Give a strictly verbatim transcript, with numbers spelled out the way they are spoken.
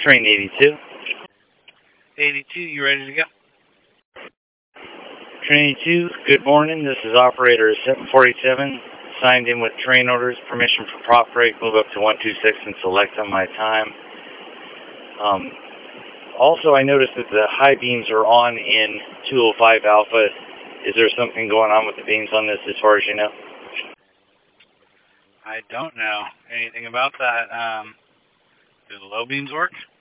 Train eighty-two. eighty-two, you ready to go? Train eighty-two, good morning. This is operator seven forty-seven, signed in with train orders, permission for prop break, move up to one two six and select on my time. Um, also, I noticed that the high beams are on in two oh five Alpha. Is there something going on with the beams on this as far as you know? I don't know anything about that. Um, do the low beams work?